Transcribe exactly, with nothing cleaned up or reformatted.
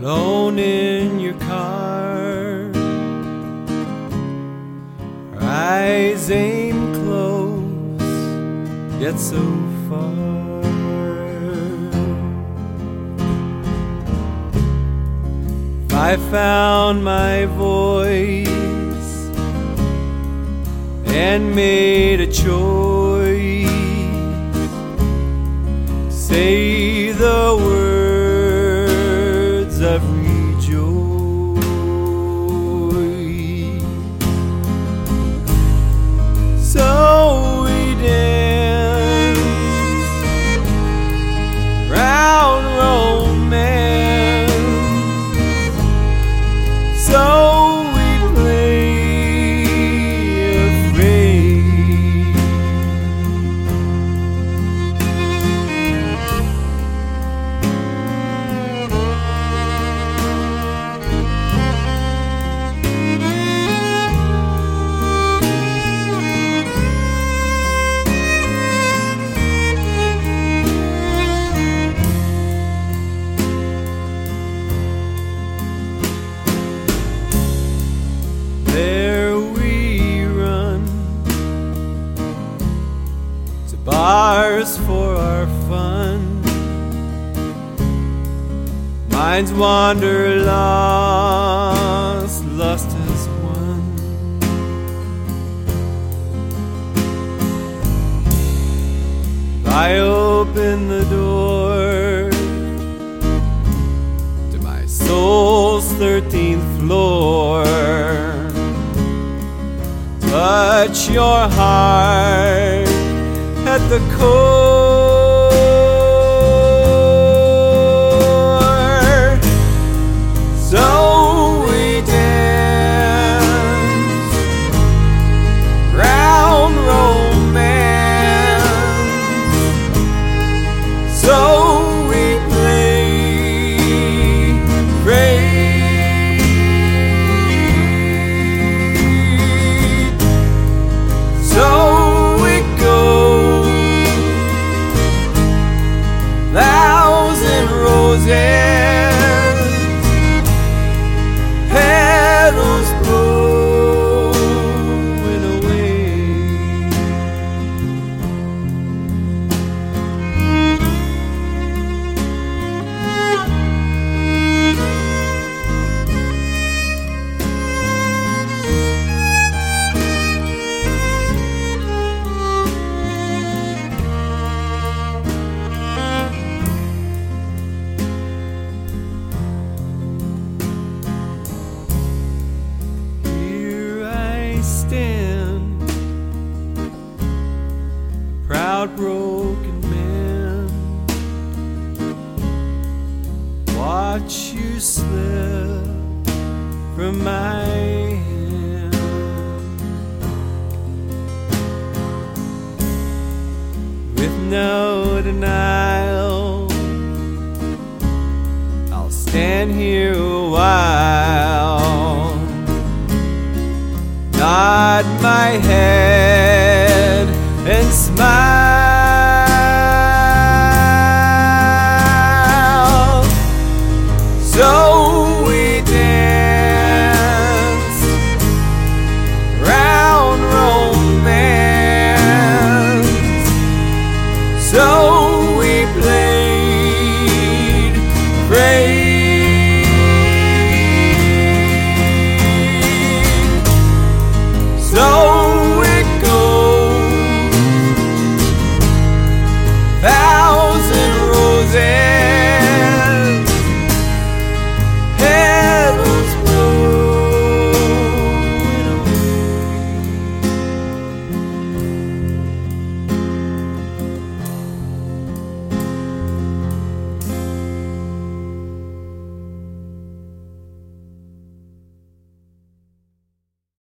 alone in your car, our eyes aim close, yet so far. If I found my voice and made a choice, say the words of rejoice. So we dance round romance, so we play afraid. There we run to bars for our fun. Minds wander lost, lost as one. I open the door to my soul's thirteenth floor. Touch your heart at the core. So we dance round romance, so we play afraid. So we go thousand roses, petals blowing away. Here I stand, a proud broken man. Watch you slip from my hand. With no denial, I'll stand here a while, nod my head